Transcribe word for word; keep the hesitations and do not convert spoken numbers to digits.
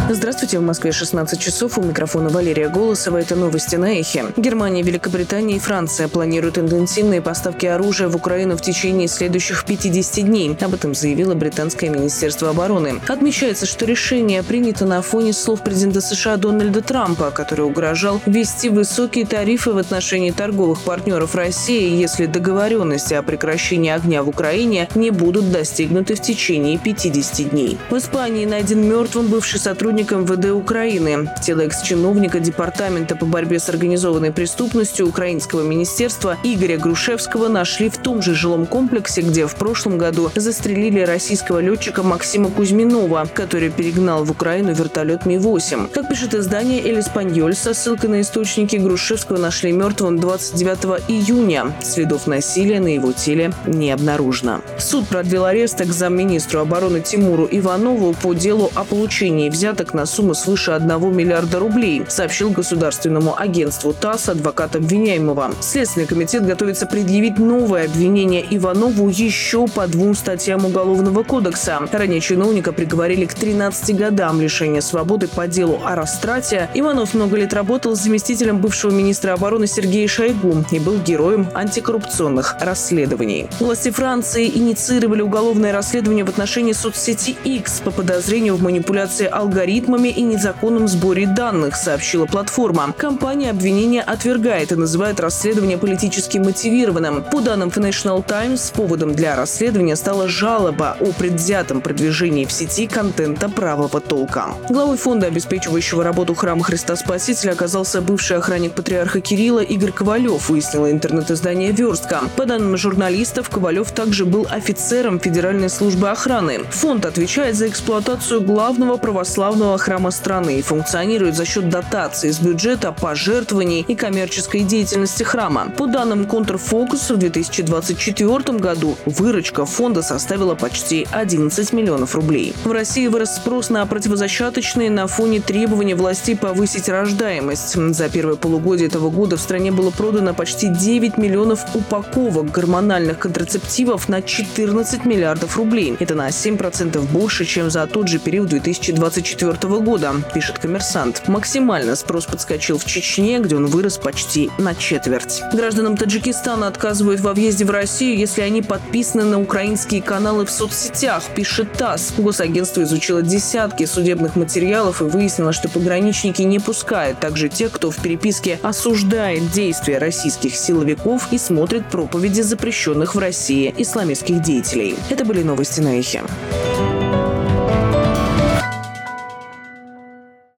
Здравствуйте, в Москве шестнадцать часов, у микрофона Валерия Голосова. Это новости на Эхе. Германия, Великобритания и Франция планируют интенсивные поставки оружия в Украину в течение следующих пятидесяти дней. Об этом заявило британское министерство обороны. Отмечается, что решение принято на фоне слов президента США Дональда Трампа, который угрожал ввести высокие тарифы в отношении торговых партнеров России, если договоренности о прекращении огня в Украине не будут достигнуты в течение пятидесяти дней. В Испании найден мертвым бывший сотрудник эм вэ дэ Украины. Тело экс-чиновника Департамента по борьбе с организованной преступностью Украинского министерства Игоря Грушевского нашли в том же жилом комплексе, где в прошлом году застрелили российского летчика Максима Кузьминова, который перегнал в Украину вертолет Ми восемь. Как пишет издание «Эль Эспаньоль», со ссылкой на источники, Грушевского нашли мертвым двадцать девятого июня. Следов насилия на его теле не обнаружено. Суд продлил арест экс-замминистру обороны Тимуру Иванову по делу о получении взяток на сумму свыше одного миллиарда рублей, сообщил государственному агентству ТАСС адвокат обвиняемого. Следственный комитет готовится предъявить новое обвинение Иванову еще по двум статьям Уголовного кодекса. Ранее чиновника приговорили к тринадцати годам лишения свободы по делу о растрате. Иванов много лет работал с заместителем бывшего министра обороны Сергея Шойгу и был героем антикоррупционных расследований. Власти Франции инициировали уголовное расследование в отношении соцсети X по подозрению в манипуляции алгоритмами и незаконном сборе данных, сообщила платформа. Компания обвинения отвергает и называет расследование политически мотивированным. По данным Financial Times, поводом для расследования стала жалоба о предвзятом продвижении в сети контента правого толка. Главой фонда, обеспечивающего работу храма Христа Спасителя, оказался бывший охранник патриарха Кирилла Игорь Ковалев, выяснило интернет-издание «Верстка». По данным журналистов, Ковалев также был офицером Федеральной службы охраны. Фонд отвечает за эксплуатацию главного православного храма страны и функционирует за счет дотаций из бюджета, пожертвований и коммерческой деятельности храма. По данным Контрфокус, в две тысячи двадцать четвёртом году выручка фонда составила почти одиннадцать миллионов рублей. В России вырос спрос на противозачаточные на фоне требований властей повысить рождаемость. За первое полугодие этого года в стране было продано почти девять миллионов упаковок гормональных контрацептивов на четырнадцать миллиардов рублей. Это на семь процентов больше, чем за тот же период две тысячи двадцать четвёртого года, пишет «Коммерсант». Максимально спрос подскочил в Чечне, где он вырос почти на четверть. Гражданам Таджикистана отказывают во въезде в Россию, если они подписаны на украинские каналы в соцсетях, пишет ТАСС. Госагентство изучило десятки судебных материалов и выяснило, что пограничники не пускают также тех, кто в переписке осуждает действия российских силовиков и смотрит проповеди запрещенных в России исламистских деятелей. Это были новости на Эхе.